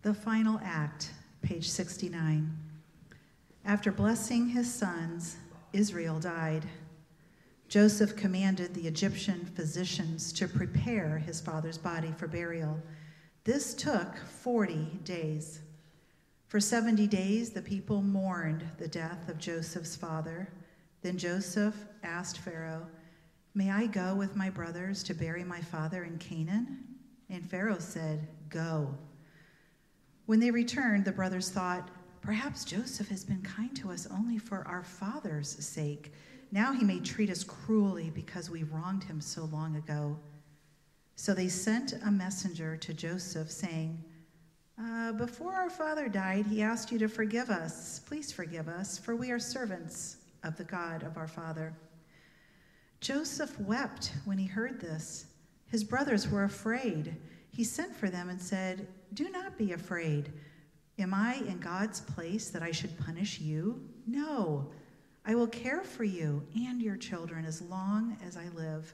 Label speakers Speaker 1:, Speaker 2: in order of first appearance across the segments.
Speaker 1: The final act, page 69. After blessing his sons, Israel died. Joseph commanded the Egyptian physicians to prepare his father's body for burial. This took 40 days. For 70 days, the people mourned the death of Joseph's father. Then Joseph asked Pharaoh, "May I go with my brothers to bury my father in Canaan?" And Pharaoh said, "Go." When they returned, the brothers thought, "Perhaps Joseph has been kind to us only for our father's sake. Now he may treat us cruelly because we wronged him so long ago." So they sent a messenger to Joseph saying, "Before our father died, he asked you to forgive us. Please forgive us, for we are servants of the God of our father." Joseph wept when he heard this. His brothers were afraid. He sent for them and said, "Do not be afraid. Am I in God's place that I should punish you? No, I will care for you and your children as long as I live."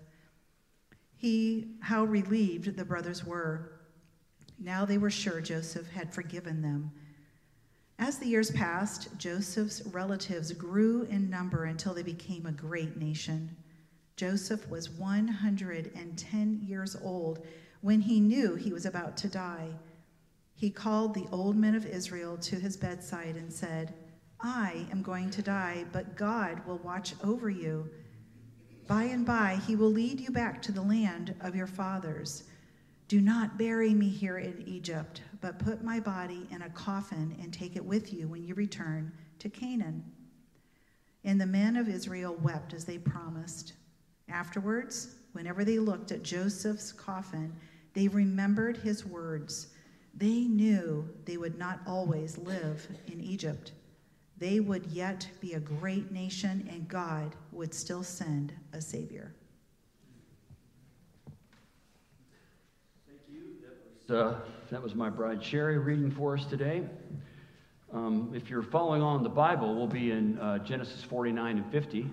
Speaker 1: How relieved the brothers were. Now they were sure Joseph had forgiven them. As the years passed, Joseph's relatives grew in number until they became a great nation. Joseph was 110 years old when he knew he was about to die. He called the old men of Israel to his bedside and said, "I am going to die, but God will watch over you. By and by, he will lead you back to the land of your fathers. Do not bury me here in Egypt, but put my body in a coffin and take it with you when you return to Canaan." And the men of Israel wept as they promised. Afterwards, whenever they looked at Joseph's coffin, they remembered his words. They knew they would not always live in Egypt. They would yet be a great nation, and God would still send a Savior.
Speaker 2: Thank you. That was my bride Sherry reading for us today. If you're following on the Bible, we'll be in Genesis 49 and 50.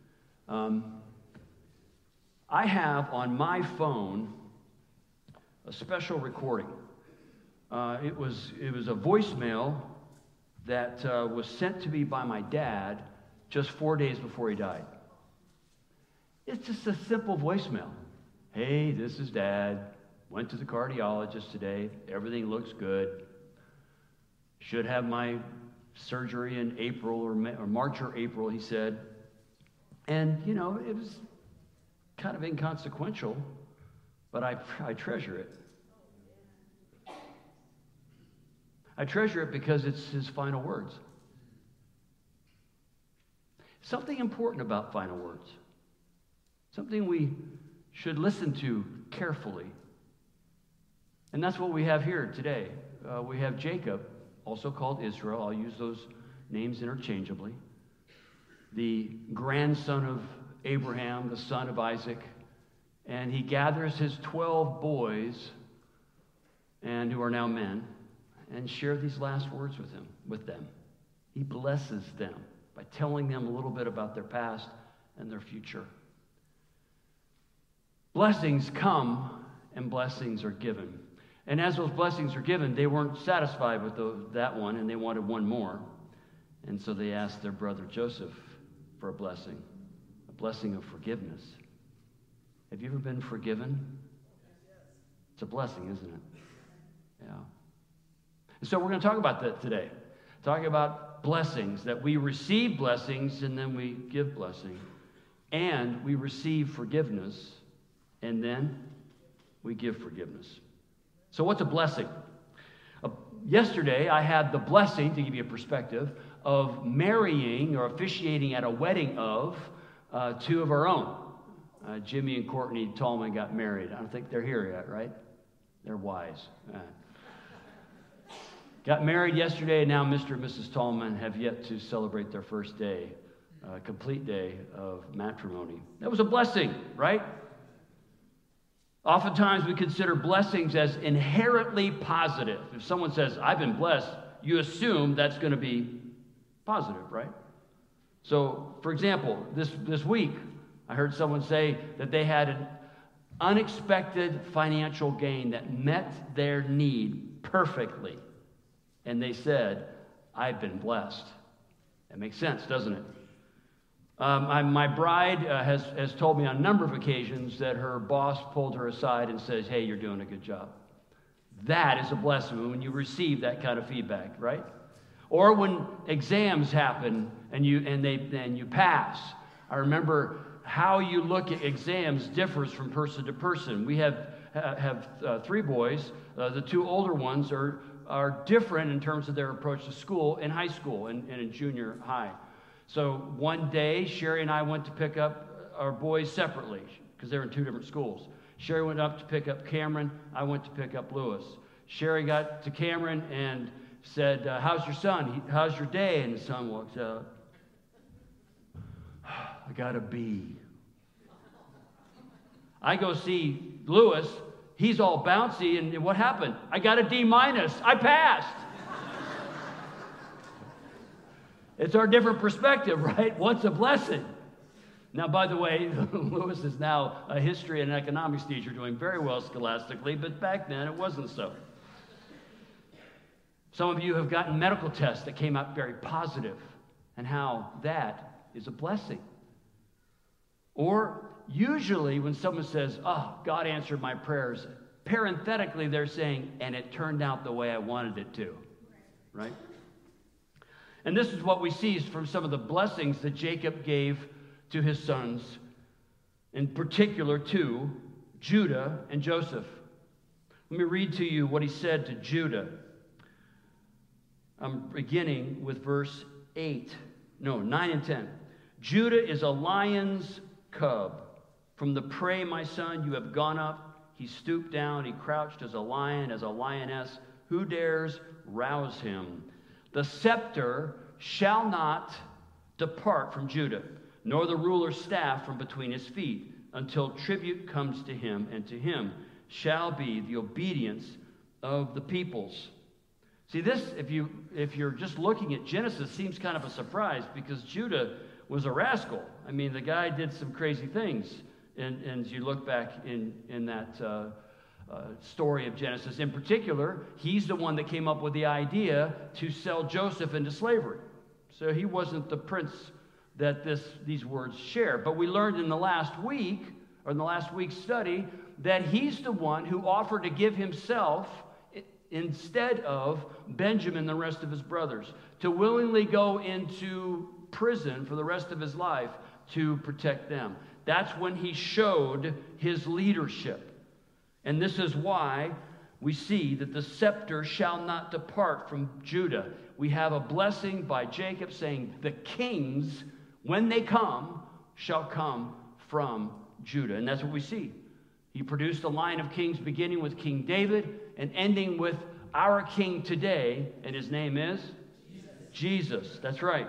Speaker 2: I have on my phone a special recording. It was a voicemail that was sent to me by my dad just 4 days before he died. It's just a simple voicemail. "Hey, this is Dad. Went to the cardiologist today. Everything looks good. Should have my surgery in April or March or April," he said. And, it was kind of inconsequential, but I treasure it. I treasure it because it's his final words. Something important about final words. Something we should listen to carefully. And that's what we have here today. We have Jacob, also called Israel. I'll use those names interchangeably. The grandson of Abraham, the son of Isaac. And he gathers his 12 boys, and who are now men, and share these last words with them. He blesses them by telling them a little bit about their past and their future. Blessings come and blessings are given. And as those blessings are given, they weren't satisfied with that one, and they wanted one more. And so they asked their brother Joseph for a blessing of forgiveness. Have you ever been forgiven? It's a blessing, isn't it? Yeah. And so we're going to talk about that today. Talking about blessings, that we receive blessings and then we give blessing. And we receive forgiveness and then we give forgiveness. So what's a blessing? Yesterday I had the blessing, to give you a perspective, of marrying or officiating at a wedding of two of our own. Jimmy and Courtney Tallman got married. I don't think they're here yet, right? They're wise. Got married yesterday, and now Mr. and Mrs. Tallman have yet to celebrate their first day, complete day of matrimony. That was a blessing, right? Oftentimes we consider blessings as inherently positive. If someone says, "I've been blessed," you assume that's going to be positive, right? So, for example, this week, I heard someone say that they had an unexpected financial gain that met their need perfectly. And they said, I've been blessed. That makes sense, doesn't it? My bride has told me on a number of occasions that her boss pulled her aside and says, hey, you're doing a good job. That is a blessing when you receive that kind of feedback, right? Or when exams happen and you pass. I remember how you look at exams differs from person to person. We have 3 boys. The 2 older ones are different in terms of their approach to school in high school and in junior high. So one day, Sherry and I went to pick up our boys separately because they're in 2 different schools. Sherry went up to pick up Cameron. I went to pick up Lewis. Sherry got to Cameron and said, how's your son? How's your day? And the son walks out. I got a B. I go see Lewis. He's all bouncy. And what happened? I got a D-. I passed. It's our different perspective, right? What's a blessing? Now, by the way, Lewis is now a history and economics teacher doing very well scholastically, but back then it wasn't so. Some of you have gotten medical tests that came out very positive, and how that is a blessing. Or usually when someone says, oh, God answered my prayers, parenthetically they're saying, and it turned out the way I wanted it to, right? And this is what we see from some of the blessings that Jacob gave to his sons, in particular to Judah and Joseph. Let me read to you what he said to Judah. I'm beginning with verse 9 and 10. Judah is a lion's cub. From the prey, my son, you have gone up. He stooped down. He crouched as a lion, as a lioness. Who dares rouse him? The scepter shall not depart from Judah, nor the ruler's staff from between his feet, until tribute comes to him, and to him shall be the obedience of the peoples. See, this, if you're just looking at Genesis, seems kind of a surprise, because Judah was a rascal. I mean, the guy did some crazy things. And as you look back in that story of Genesis, in particular, he's the one that came up with the idea to sell Joseph into slavery. So he wasn't the prince that these words share. But we learned in the last week, or in the last week's study, that he's the one who offered to give himself instead of Benjamin and the rest of his brothers, to willingly go into prison for the rest of his life to protect them. That's when he showed his leadership. And this is why we see that the scepter shall not depart from Judah. We have a blessing by Jacob saying, the kings, when they come, shall come from Judah. And that's what we see. He produced a line of kings beginning with King David and ending with our king today, and his name is? Jesus. That's right.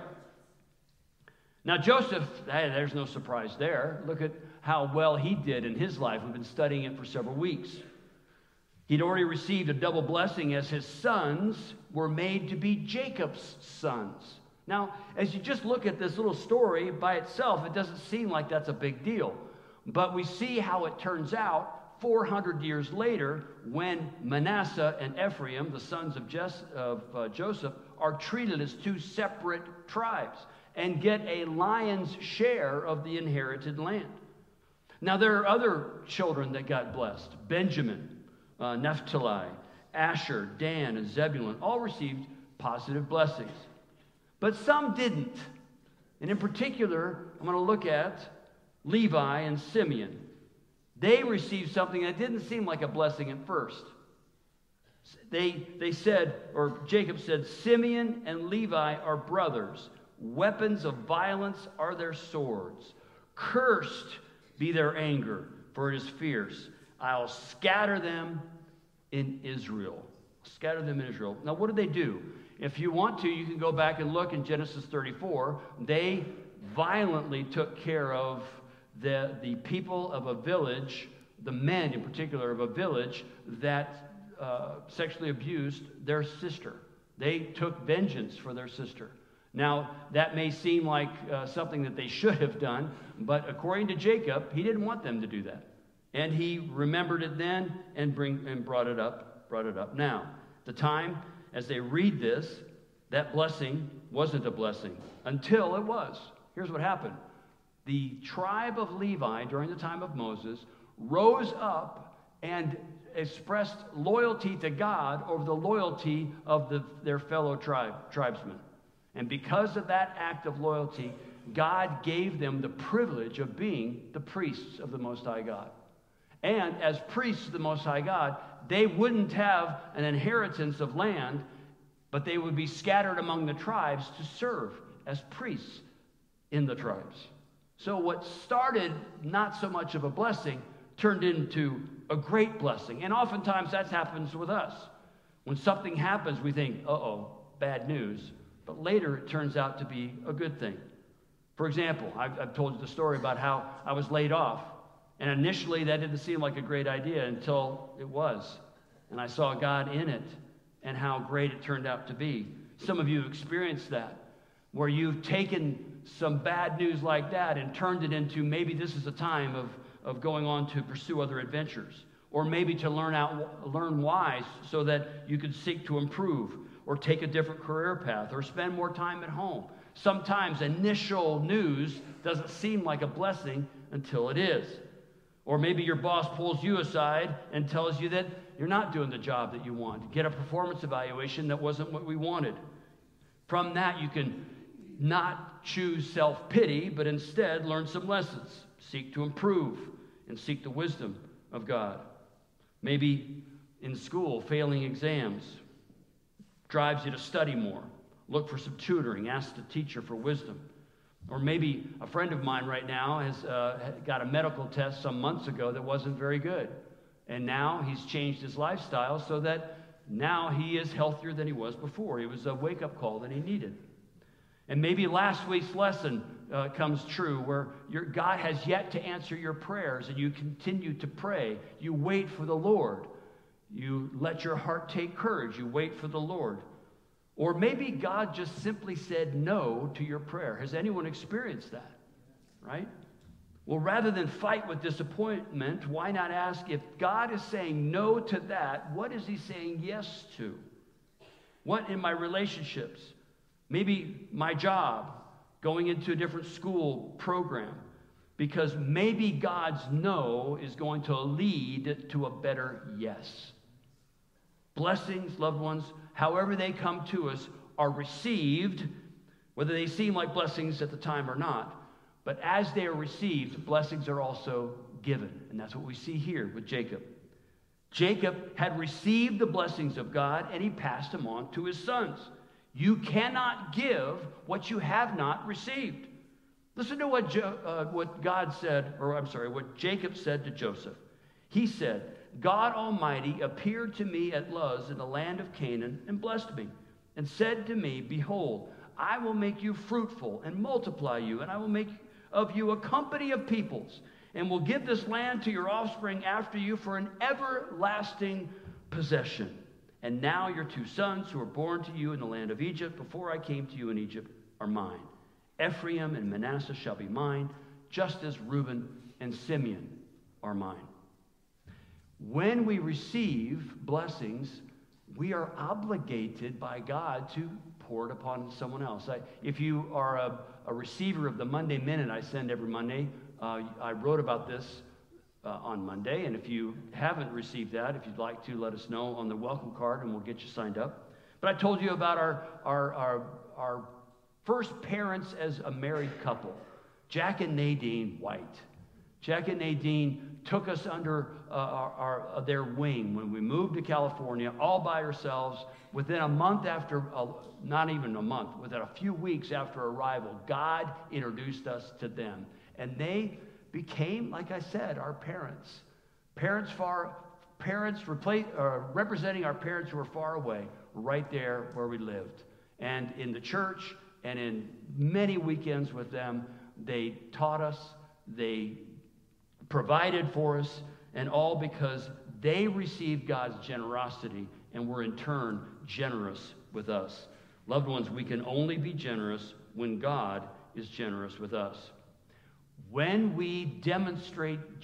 Speaker 2: Now, Joseph, hey, there's no surprise there. Look at how well he did in his life. We've been studying it for several weeks. He'd already received a double blessing as his sons were made to be Jacob's sons. Now, as you just look at this little story by itself, it doesn't seem like that's a big deal. But we see how it turns out 400 years later when Manasseh and Ephraim, the sons of Joseph, are treated as 2 separate tribes and get a lion's share of the inherited land. Now, there are other children that got blessed. Benjamin, Naphtali, Asher, Dan, and Zebulun all received positive blessings. But some didn't. And in particular, I'm going to look at Levi and Simeon. They received something that didn't seem like a blessing at first. They said, or Jacob said, Simeon and Levi are brothers. Weapons of violence are their swords. Cursed be their anger, for it is fierce. I'll scatter them in Israel. Scatter them in Israel. Now, what did they do? If you want to, you can go back and look in Genesis 34. They violently took care of the people of a village, the men in particular of a village, that sexually abused their sister. They took vengeance for their sister. Now, that may seem like something that they should have done, but according to Jacob, he didn't want them to do that. And he remembered it then and brought it up now. At the time, as they read this, that blessing wasn't a blessing until it was. Here's what happened. The tribe of Levi during the time of Moses rose up and expressed loyalty to God over the loyalty of their fellow tribesmen. And because of that act of loyalty, God gave them the privilege of being the priests of the Most High God. And as priests of the Most High God, they wouldn't have an inheritance of land, but they would be scattered among the tribes to serve as priests in the tribes. So what started not so much of a blessing turned into a great blessing. And oftentimes that happens with us. When something happens, we think, uh-oh, bad news. But later it turns out to be a good thing. For example, I've told you the story about how I was laid off. And initially that didn't seem like a great idea until it was. And I saw God in it and how great it turned out to be. Some of you have experienced that, where you've taken some bad news like that and turned it into maybe this is a time of going on to pursue other adventures, or maybe to learn why so that you could seek to improve or take a different career path or spend more time at home. Sometimes initial news doesn't seem like a blessing until it is. Or maybe your boss pulls you aside and tells you that you're not doing the job that you want. Get a performance evaluation that wasn't what we wanted. From that, you can not choose self-pity, but instead learn some lessons. Seek to improve and seek the wisdom of God. Maybe in school, failing exams drives you to study more. Look for some tutoring. Ask the teacher for wisdom. Or maybe a friend of mine right now has got a medical test some months ago that wasn't very good. And now he's changed his lifestyle so that now he is healthier than he was before. It was a wake-up call that he needed. And maybe last week's lesson comes true, where God has yet to answer your prayers, and you continue to pray. You wait for the Lord. You let your heart take courage. You wait for the Lord. Or maybe God just simply said no to your prayer. Has anyone experienced that? Right? Well, rather than fight with disappointment, why not ask, if God is saying no to that, what is he saying yes to? What in my relationships? Maybe my job, going into a different school program, because maybe God's no is going to lead to a better yes. Blessings, loved ones, however they come to us, are received, whether they seem like blessings at the time or not. But as they are received, blessings are also given. And that's what we see here with Jacob. Jacob had received the blessings of God, and he passed them on to his sons. You cannot give what you have not received. Listen to what what Jacob said to Joseph. He said, God Almighty appeared to me at Luz in the land of Canaan and blessed me, and said to me, behold, I will make you fruitful and multiply you, and I will make of you a company of peoples, and will give this land to your offspring after you for an everlasting possession. And now your 2 sons who were born to you in the land of Egypt before I came to you in Egypt are mine. Ephraim and Manasseh shall be mine, just as Reuben and Simeon are mine. When we receive blessings, we are obligated by God to pour it upon someone else. If you are a receiver of the Monday Minute I send every Monday, I wrote about this on Monday, and if you haven't received that, if you'd like to, let us know on the welcome card, and we'll get you signed up. But I told you about our first parents as a married couple, Jack and Nadine White. Jack and Nadine took us under their wing when we moved to California, all by ourselves. Within a month after, not even a month, within a few weeks after arrival, God introduced us to them. And they became, like I said, our parents. Representing our parents who were far away, right there where we lived. And in the church and in many weekends with them, they taught us, they provided for us, and all because they received God's generosity and were in turn generous with us. Loved ones, we can only be generous when God is generous with us. When we demonstrate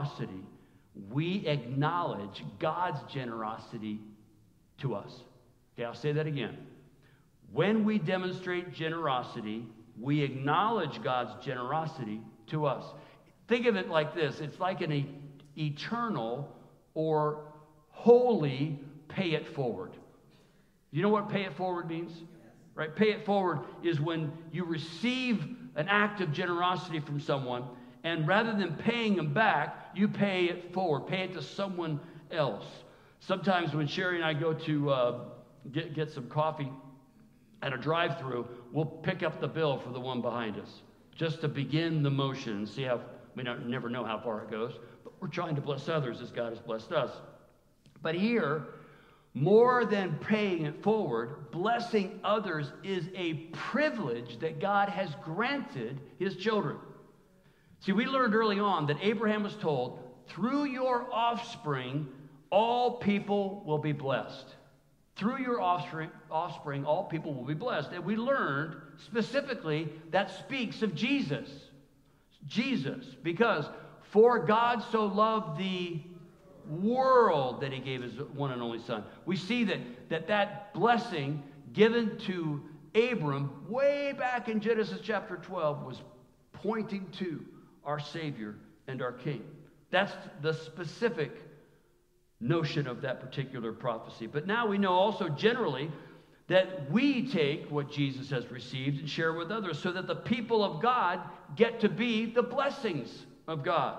Speaker 2: generosity, we acknowledge God's generosity to us. Okay, I'll say that again. When we demonstrate generosity, we acknowledge God's generosity to us. Think of it like this. It's like an eternal or holy pay it forward. You know what pay it forward means? Right? Pay it forward is when you receive an act of generosity from someone, and rather than paying them back, you pay it forward. Pay it to someone else. Sometimes when Sherry and I go to get some coffee at a drive-through, we'll pick up the bill for the one behind us just to begin the motion and see how, we never know how far it goes, but we're trying to bless others as God has blessed us. But here, more than paying it forward, blessing others is a privilege that God has granted his children. See, we learned early on that Abraham was told, through your offspring, all people will be blessed. Through your offspring, all people will be blessed. And we learned specifically that speaks of Jesus. Jesus, because for God so loved the world that he gave his one and only son. We see that blessing given to Abram way back in Genesis chapter 12 was pointing to our Savior and our King. That's the specific notion of that particular prophecy. But now we know also generally that we take what Jesus has received and share with others so that the people of God get to be the blessings of God.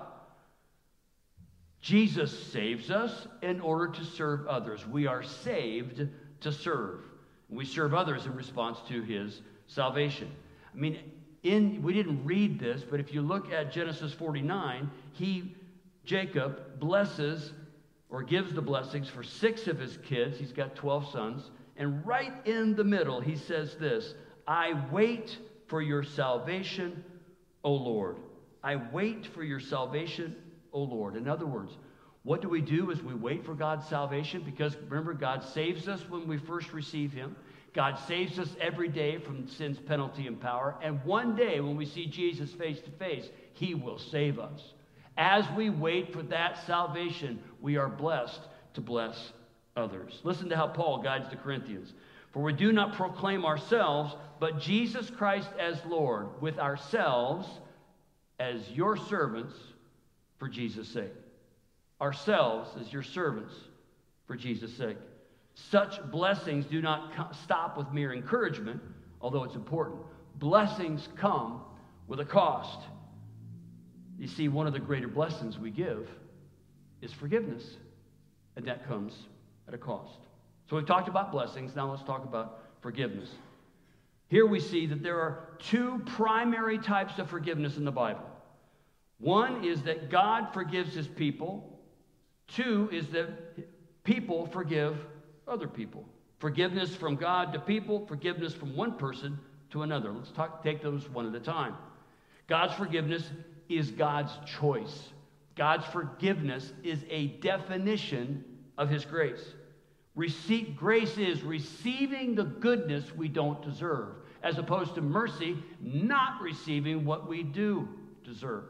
Speaker 2: Jesus saves us in order to serve others. We are saved to serve. We serve others in response to his salvation. I mean, we didn't read this, but if you look at Genesis 49, Jacob blesses or gives the blessings for 6 of his kids. He's got 12 sons. And right in the middle, he says this, I wait for your salvation, O Lord. I wait for your salvation, O Lord. In other words, what do we do is we wait for God's salvation, because remember, God saves us when we first receive him. God saves us every day from sin's penalty and power. And one day when we see Jesus face to face, he will save us. As we wait for that salvation, we are blessed to bless others. Listen to how Paul guides the Corinthians. For we do not proclaim ourselves, but Jesus Christ as Lord, with ourselves as your servants for Jesus' sake. Ourselves as your servants for Jesus' sake. Such blessings do not stop with mere encouragement, although it's important. Blessings come with a cost. You see, one of the greater blessings we give is forgiveness, and that comes at a cost. So we've talked about blessings. Now let's talk about forgiveness. Here we see that there are 2 primary types of forgiveness in the Bible. One is that God forgives his people. 2 is that people forgive other people. Forgiveness from God to people, forgiveness from one person to another. Let's take those one at a time. God's forgiveness is God's choice. God's forgiveness is a definition of his grace. Grace is receiving the goodness we don't deserve, as opposed to mercy, not receiving what we do deserve.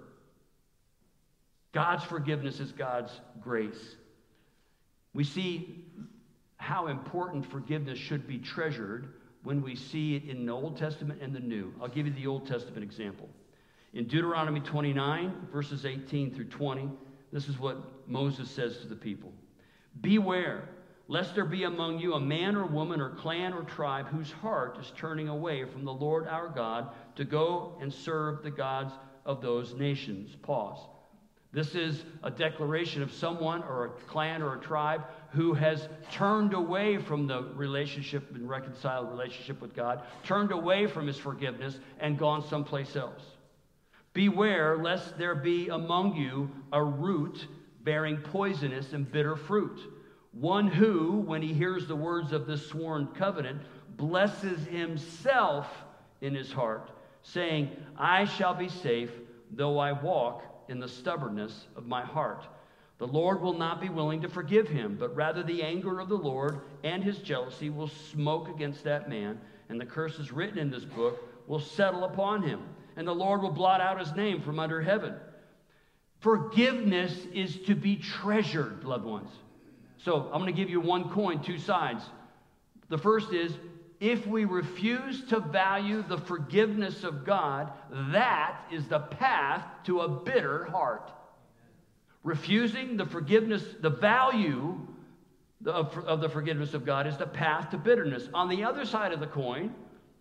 Speaker 2: God's forgiveness is God's grace. We see how important forgiveness should be treasured when we see it in the Old Testament and the New. I'll give you the Old Testament example. In Deuteronomy 29, verses 18 through 20, this is what Moses says to the people. Beware, lest there be among you a man or woman or clan or tribe whose heart is turning away from the Lord our God to go and serve the gods of those nations. Pause. This is a declaration of someone or a clan or a tribe who has turned away from the relationship and reconciled relationship with God, turned away from his forgiveness, and gone someplace else. Beware lest there be among you a root bearing poisonous and bitter fruit, one who, when he hears the words of this sworn covenant, blesses himself in his heart, saying, I shall be safe, though I walk in the stubbornness of my heart. The Lord will not be willing to forgive him, but rather the anger of the Lord and his jealousy will smoke against that man, and the curses written in this book will settle upon him, and the Lord will blot out his name from under heaven. Forgiveness is to be treasured, loved ones. So I'm going to give you one coin, 2 sides. The first is, if we refuse to value the forgiveness of God, that is the path to a bitter heart. Refusing the forgiveness, the value of the forgiveness of God is the path to bitterness. On the other side of the coin,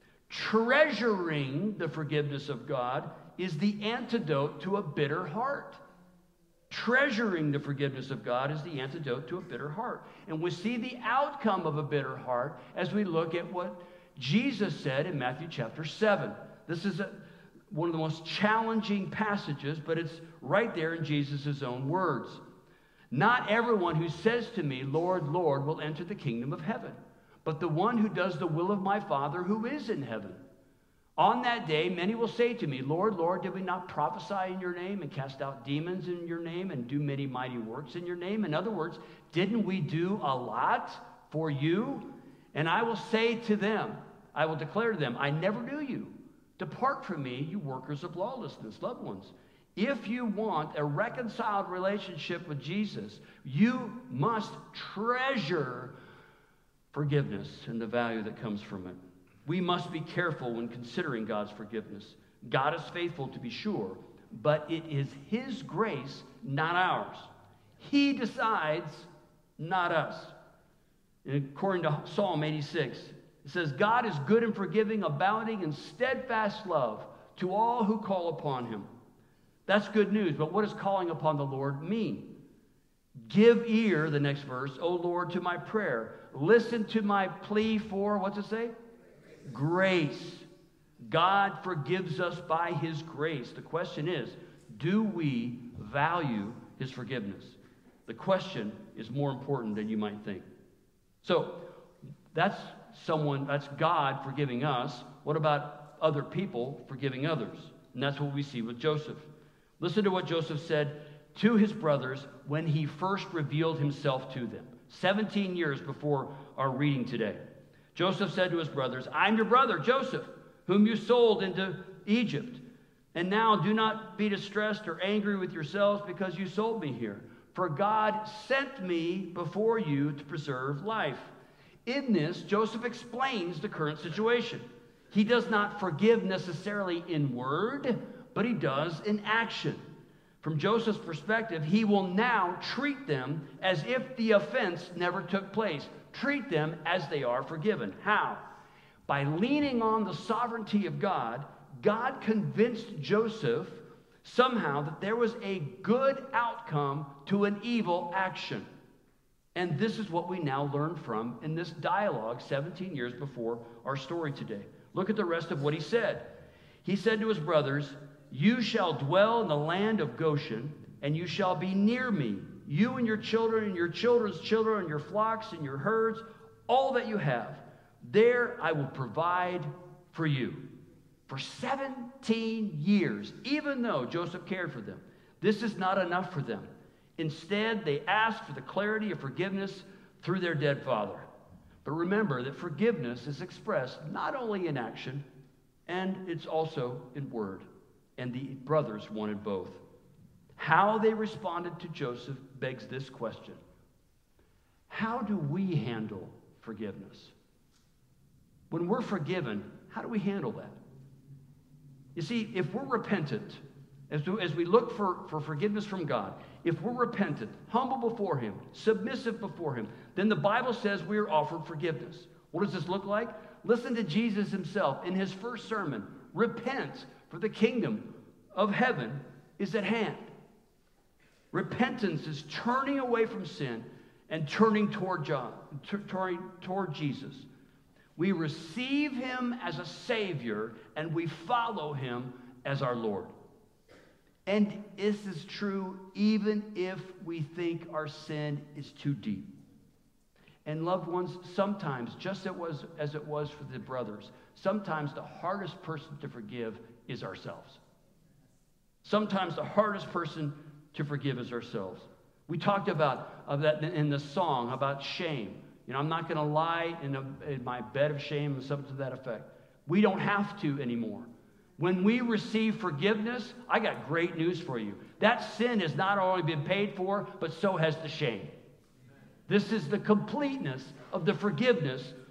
Speaker 2: treasuring the forgiveness of God is the antidote to a bitter heart. Treasuring the forgiveness of God is the antidote to a bitter heart. And we see the outcome of a bitter heart as we look at what Jesus said in Matthew chapter 7. This is one of the most challenging passages, but it's right there in Jesus' own words. Not everyone who says to me, Lord, Lord, will enter the kingdom of heaven, but the one who does the will of my Father who is in heaven. On that day, many will say to me, Lord, Lord, did we not prophesy in your name and cast out demons in your name and do many mighty works in your name? In other words, didn't we do a lot for you? And I will say to them, I will declare to them, I never knew you. Depart from me, you workers of lawlessness, loved ones. If you want a reconciled relationship with Jesus, you must treasure forgiveness and the value that comes from it. We must be careful when considering God's forgiveness. God is faithful, to be sure, but it is His grace, not ours. He decides, not us. And according to Psalm 86, it says, God is good and forgiving, abounding in steadfast love to all who call upon Him. That's good news, but what does calling upon the Lord mean? Give ear, the next verse, O Lord, to my prayer. Listen to my plea for, what's it say? Grace. God forgives us by His grace. The question is, do we value His forgiveness? The question is more important than you might think. So, that's God forgiving us. What about other people forgiving others? And that's what we see with Joseph. Listen to what Joseph said to his brothers when he first revealed himself to them, 17 years before our reading today. Joseph said to his brothers, I'm your brother, Joseph, whom you sold into Egypt. And now do not be distressed or angry with yourselves because you sold me here. For God sent me before you to preserve life. In this, Joseph explains the current situation. He does not forgive necessarily in word, but he does in action. From Joseph's perspective, he will now treat them as if the offense never took place. Treat them as they are forgiven. How? By leaning on the sovereignty of God, God convinced Joseph somehow that there was a good outcome to an evil action. And this is what we now learn from in this dialogue 17 years before our story today. Look at the rest of what he said. He said to his brothers, you shall dwell in the land of Goshen, and you shall be near me, you and your children and your children's children and your flocks and your herds, all that you have. There I will provide for you. For 17 years, even though Joseph cared for them, this is not enough for them. Instead, they ask for the clarity of forgiveness through their dead father. But remember that forgiveness is expressed not only in action, and it's also in word. And the brothers wanted both. How they responded to Joseph begs this question. How do we handle forgiveness? When we're forgiven, how do we handle that? You see, if we're repentant, as we look for forgiveness from God, if we're repentant, humble before Him, submissive before Him, then the Bible says we are offered forgiveness. What does this look like? Listen to Jesus Himself in His first sermon. Repent, for the kingdom of heaven is at hand. Repentance is turning away from sin and turning toward Jesus. We receive Him as a Savior, and we follow Him as our Lord. And this is true even if we think our sin is too deep. And loved ones, sometimes, just as it was for the brothers, sometimes the hardest person to forgive is ourselves. Sometimes the hardest person to forgive is ourselves. We talked about that in the song about shame. You know, I'm not going to lie in my bed of shame and something to that effect. We don't have to anymore. When we receive forgiveness, I got great news for you. That sin has not only been paid for, but so has the shame. This is the completeness of the forgiveness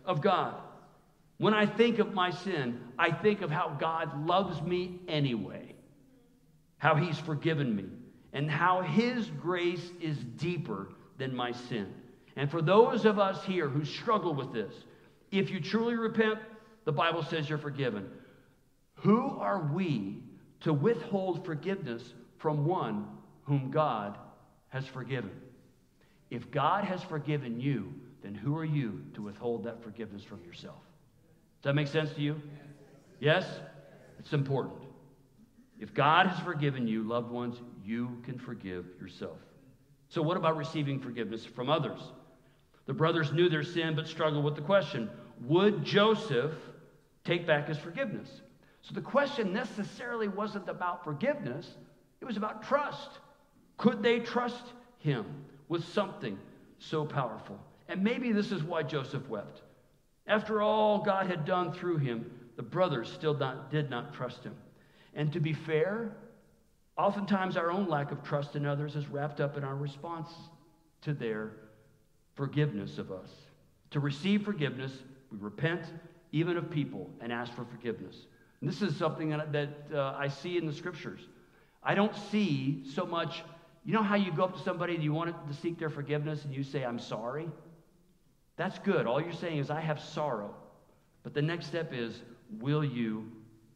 Speaker 2: of God. When I think of my sin, I think of how God loves me anyway, how he's forgiven me, and how his grace is deeper than my sin. And for those of us here who struggle with this, if you truly repent, the Bible says you're forgiven. Who are we to withhold forgiveness from one whom God has forgiven? If God has forgiven you, then who are you to withhold that forgiveness from yourself? Does that make sense to you? Yes? It's important. If God has forgiven you, loved ones, you can forgive yourself. So what about receiving forgiveness from others? The brothers knew their sin but struggled with the question, would Joseph take back his forgiveness? So the question necessarily wasn't about forgiveness. It was about trust. Could they trust him with something so powerful? And maybe this is why Joseph wept. After all God had done through him, the brothers still did not trust him. And to be fair, oftentimes our own lack of trust in others is wrapped up in our response to their forgiveness of us. To receive forgiveness, we repent even of people and ask for forgiveness. And this is something that I see in the scriptures. I don't see so much, you know how you go up to somebody and you want to seek their forgiveness and you say, I'm sorry? That's good. All you're saying is, I have sorrow. But the next step is, will you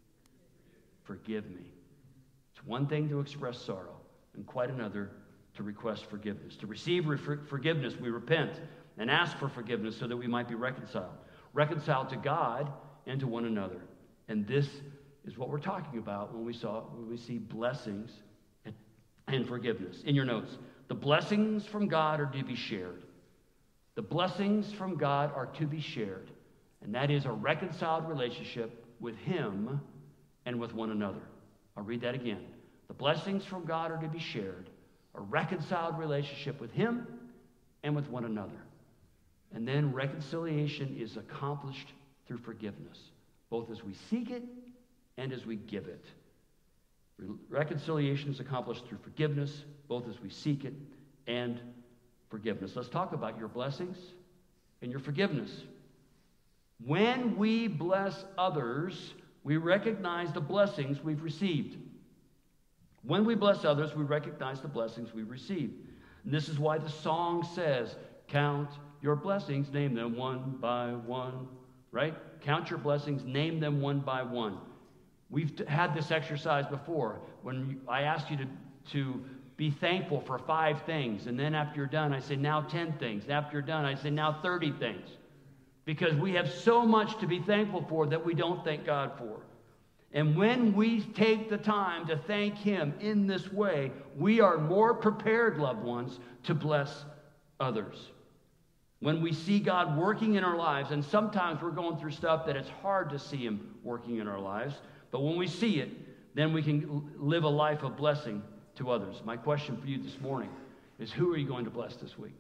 Speaker 2: forgive me? It's one thing to express sorrow and quite another to request forgiveness. To receive forgiveness, we repent and ask for forgiveness so that we might be reconciled. Reconciled to God and to one another. And this is what we're talking about when we see blessings and forgiveness. In your notes, the blessings from God are to be shared. The blessings from God are to be shared. And that is a reconciled relationship with him and with one another. I'll read that again. The blessings from God are to be shared. A reconciled relationship with him and with one another. And then reconciliation is accomplished through forgiveness, both as we seek it and as we give it. Reconciliation is accomplished through forgiveness, both as we seek it and forgiveness. Let's talk about your blessings and your forgiveness. When we bless others, we recognize the blessings we've received. When we bless others, we recognize the blessings we've received. And this is why the song says, count your blessings, name them one by one, right? Count your blessings, name them one by one. We've had this exercise before when I asked you to be thankful for 5 things. And then after you're done, I say, now 10 things. And after you're done, I say, now 30 things. Because we have so much to be thankful for that we don't thank God for. And when we take the time to thank him in this way, we are more prepared, loved ones, to bless others. When we see God working in our lives, and sometimes we're going through stuff that it's hard to see him working in our lives, but when we see it, then we can live a life of blessing to others. My question for you this morning is, who are you going to bless this week?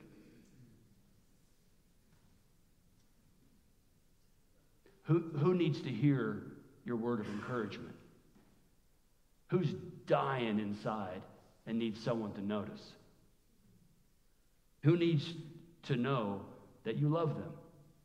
Speaker 2: Who needs to hear your word of encouragement? Who's dying inside and needs someone to notice? Who needs to know that you love them?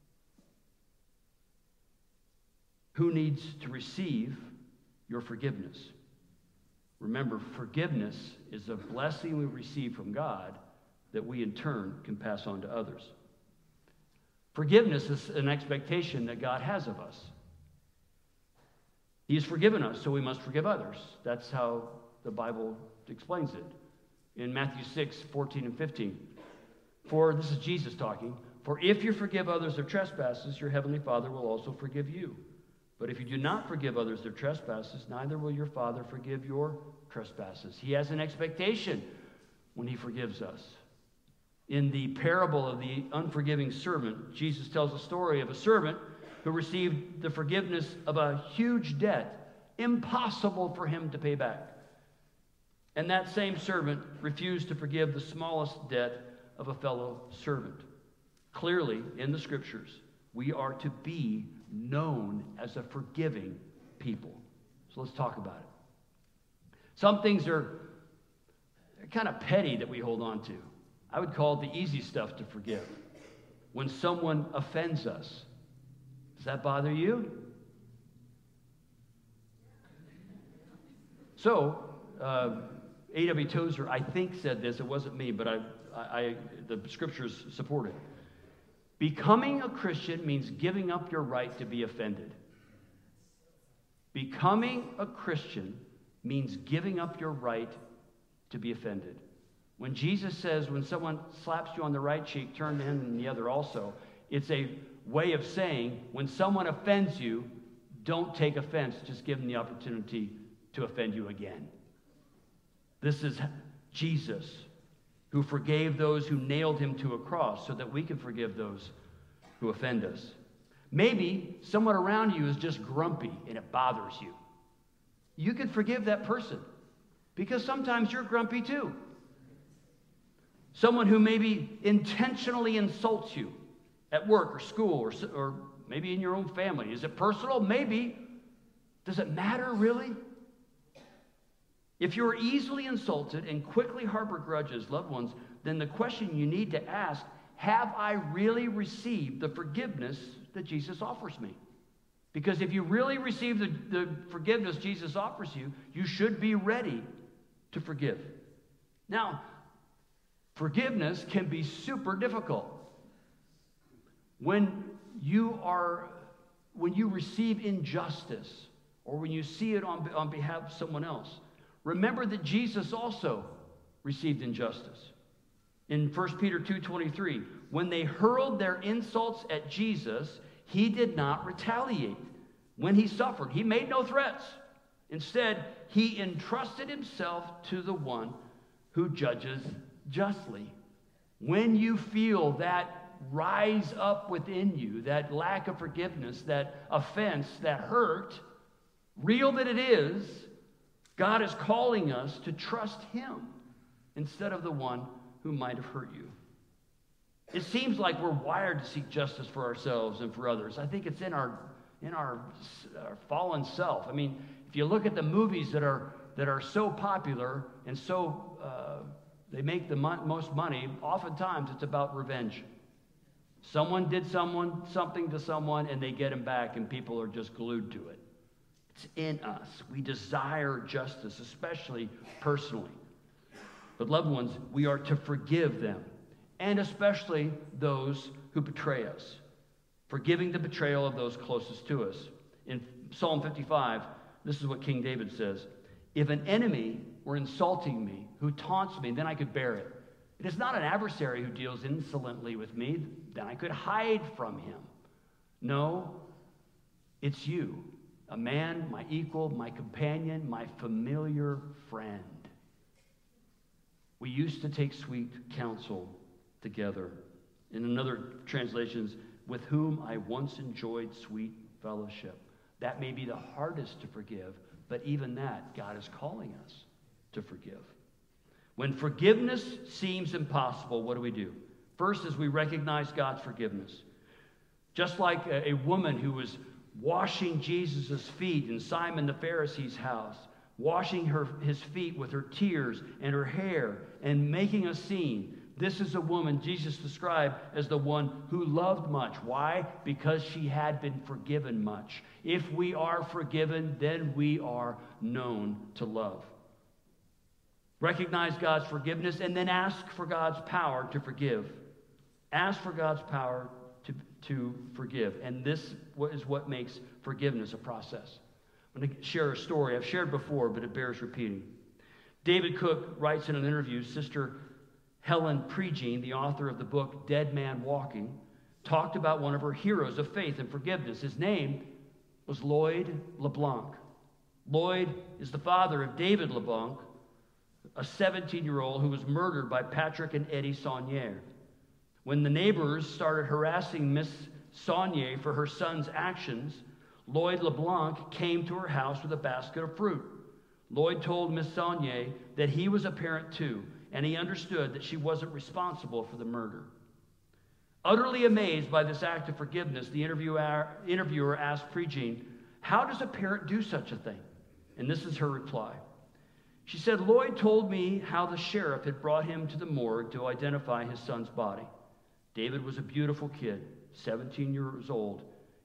Speaker 2: Who needs to receive your forgiveness? Remember, forgiveness is a blessing we receive from God that we in turn can pass on to others. Forgiveness is an expectation that God has of us. He has forgiven us, so we must forgive others. That's how the Bible explains it. In Matthew 6, 14 and 15. For, this is Jesus talking, for if you forgive others their trespasses, your heavenly Father will also forgive you. But if you do not forgive others their trespasses, neither will your Father forgive your trespasses. He has an expectation when he forgives us. In the parable of the unforgiving servant, Jesus tells a story of a servant who received the forgiveness of a huge debt, impossible for him to pay back. And that same servant refused to forgive the smallest debt of a fellow servant. Clearly, in the scriptures, we are to be known as a forgiving people. So let's talk about it. Some things are kind of petty that we hold on to. I would call it the easy stuff to forgive. When someone offends us, Does that bother you? So, A.W. Tozer, I think, said this. It wasn't me, but the scriptures support it. Becoming a Christian means giving up your right to be offended. Becoming a Christian means giving up your right to be offended. When Jesus says, when someone slaps you on the right cheek, turn to him and the other also, it's a way of saying, when someone offends you, don't take offense. Just give them the opportunity to offend you again. This is Jesus, who forgave those who nailed him to a cross so that we can forgive those who offend us. Maybe someone around you is just grumpy and it bothers you. You can forgive that person because sometimes you're grumpy too. Someone who maybe intentionally insults you at work or school or maybe in your own family. Is it personal? Maybe. Does it matter really? If you're easily insulted and quickly harbor grudges, loved ones, then the question you need to ask, have I really received the forgiveness that Jesus offers me? Because if you really receive the forgiveness Jesus offers you, you should be ready to forgive. Now, forgiveness can be super difficult. When you receive injustice or when you see it on behalf of someone else, remember that Jesus also received injustice. In 1 Peter 2:23, when they hurled their insults at Jesus, he did not retaliate. When he suffered, he made no threats. Instead, he entrusted himself to the one who judges justly. When you feel that rise up within you, that lack of forgiveness, that offense, that hurt, real that it is, God is calling us to trust him instead of the one who might have hurt you. It seems like we're wired to seek justice for ourselves and for others. I think it's in our fallen self. I mean, if you look at the movies that are so popular and so they make the most money, oftentimes it's about revenge. Someone did something to someone, and they get him back, and people are just glued to it. It's in us. We desire justice, especially personally. But loved ones, we are to forgive them, and especially those who betray us. Forgiving the betrayal of those closest to us. In Psalm 55, this is what King David says. If an enemy were insulting me, who taunts me, then I could bear it. It is not an adversary who deals insolently with me, then I could hide from him. No, it's you, a man, my equal, my companion, my familiar friend. We used to take sweet counsel together. In another translations, with whom I once enjoyed sweet fellowship. That may be the hardest to forgive, but even that, God is calling us to forgive. When forgiveness seems impossible, what do? First is we recognize God's forgiveness. Just like a woman who was washing Jesus' feet in Simon the Pharisee's house, washing his feet with her tears and her hair and making a scene. This is a woman Jesus described as the one who loved much. Why? Because she had been forgiven much. If we are forgiven, then we are known to love. Recognize God's forgiveness and then ask for God's power to forgive. Ask for God's power to forgive. And this is what makes forgiveness a process. I'm going to share a story I've shared before, but it bears repeating. David Cook writes in an interview, Sister Helen Prejean, the author of the book Dead Man Walking, talked about one of her heroes of faith and forgiveness. His name was Lloyd LeBlanc. Lloyd is the father of David LeBlanc, a 17-year-old who was murdered by Patrick and Eddie Saunier. When the neighbors started harassing Miss Saunier for her son's actions, Lloyd LeBlanc came to her house with a basket of fruit. Lloyd told Miss Saunier that he was a parent too, and he understood that she wasn't responsible for the murder. Utterly amazed by this act of forgiveness, the interviewer asked Prejean, how does a parent do such a thing? And this is her reply. She said, Lloyd told me how the sheriff had brought him to the morgue to identify his son's body. David was a beautiful kid, 17 years old.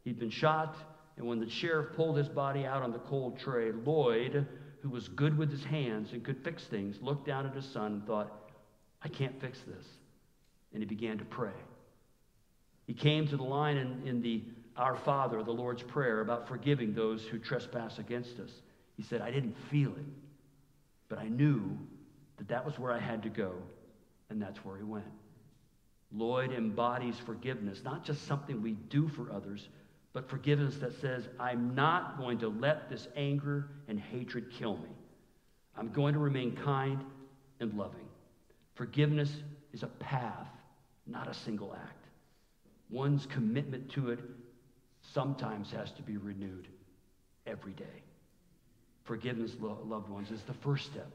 Speaker 2: He'd been shot, and when the sheriff pulled his body out on the cold tray, Lloyd, who was good with his hands and could fix things, looked down at his son and thought, I can't fix this. And he began to pray. He came to the line in the Our Father, the Lord's Prayer, about forgiving those who trespass against us. He said, I didn't feel it, but I knew that that was where I had to go, and that's where he went. Lloyd embodies forgiveness, not just something we do for others, but forgiveness that says, I'm not going to let this anger and hatred kill me. I'm going to remain kind and loving. Forgiveness is a path, not a single act. One's commitment to it sometimes has to be renewed every day. Forgiveness, loved ones, is the first step.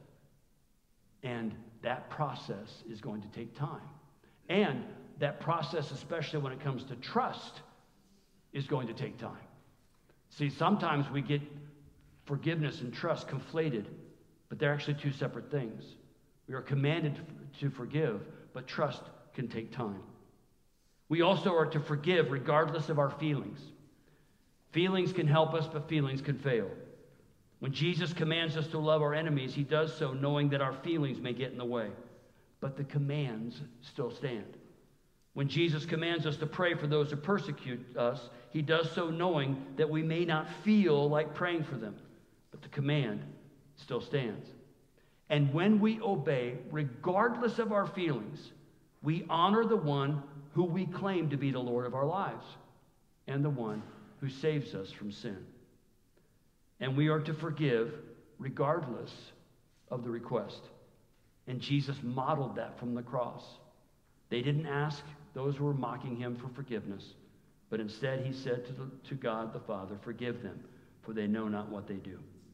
Speaker 2: And that process is going to take time. And that process, especially when it comes to trust, is going to take time. See, sometimes we get forgiveness and trust conflated, but they're actually two separate things. We are commanded to forgive, but trust can take time. We also are to forgive regardless of our feelings. Feelings can help us, but feelings can fail. When Jesus commands us to love our enemies, he does so knowing that our feelings may get in the way, but the commands still stand. When Jesus commands us to pray for those who persecute us, he does so knowing that we may not feel like praying for them, but the command still stands. And when we obey, regardless of our feelings, we honor the one who we claim to be the Lord of our lives and the one who saves us from sin. And we are to forgive regardless of the request. And Jesus modeled that from the cross. They didn't ask those who were mocking him for forgiveness, but instead he said to God the Father, forgive them, for they know not what they do.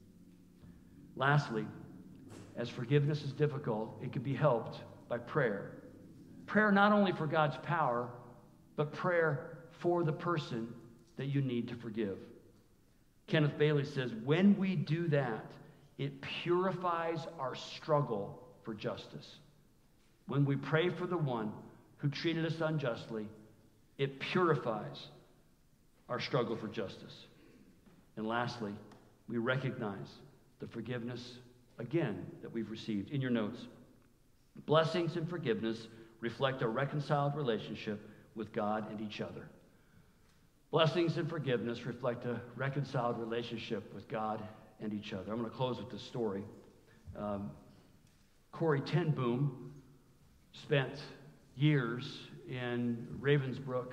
Speaker 2: Lastly, as forgiveness is difficult, it can be helped by prayer. Prayer not only for God's power, but prayer for the person that you need to forgive. Kenneth Bailey says, when we do that, it purifies our struggle for justice. When we pray for the one who treated us unjustly, it purifies our struggle for justice. And lastly, we recognize the forgiveness, again, that we've received. In your notes, blessings and forgiveness reflect a reconciled relationship with God and each other. Blessings and forgiveness reflect a reconciled relationship with God and each other. I'm going to close with this story. Corrie ten Boom spent years in Ravensbrück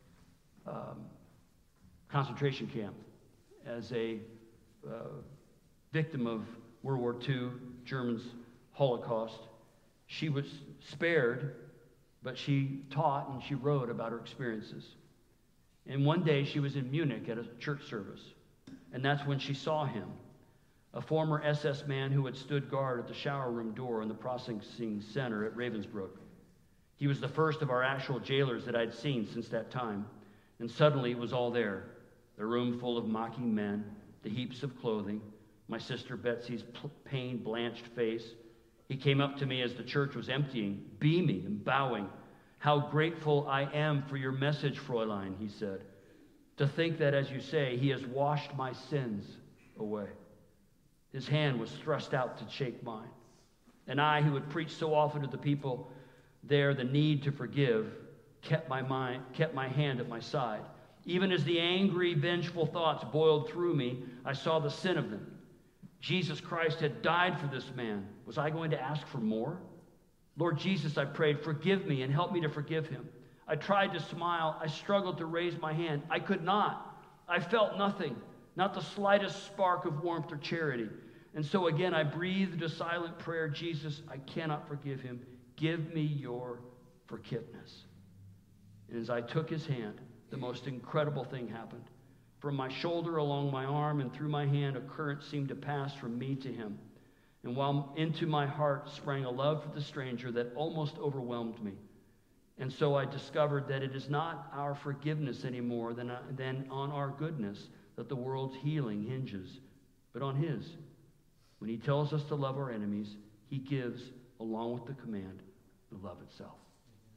Speaker 2: concentration camp as a victim of World War II, Germans' Holocaust. She was spared, but she taught and she wrote about her experiences. And one day she was in Munich at a church service, and that's when she saw him, a former SS man who had stood guard at the shower room door in the processing center at Ravensbrück. He was the first of our actual jailers that I'd seen since that time, and suddenly it was all there. The room full of mocking men, the heaps of clothing, my sister Betsy's pain-blanched face. He came up to me as the church was emptying, beaming and bowing. How grateful I am for your message, Fräulein, he said. To think that, as you say, he has washed my sins away. His hand was thrust out to shake mine. And I, who had preached so often to the people there the need to forgive, kept my hand at my side. Even as the angry, vengeful thoughts boiled through me, I saw the sin of them. Jesus Christ had died for this man. Was I going to ask for more? Lord Jesus, I prayed, forgive me and help me to forgive him. I tried to smile. I struggled to raise my hand. I could not. I felt nothing, not the slightest spark of warmth or charity. And so again, I breathed a silent prayer, Jesus, I cannot forgive him. Give me your forgiveness. And as I took his hand, the most incredible thing happened. From my shoulder along my arm and through my hand, a current seemed to pass from me to him. And while into my heart sprang a love for the stranger that almost overwhelmed me. And so I discovered that it is not our forgiveness anymore than on our goodness that the world's healing hinges, but on his. When he tells us to love our enemies, he gives, along with the command, the love itself.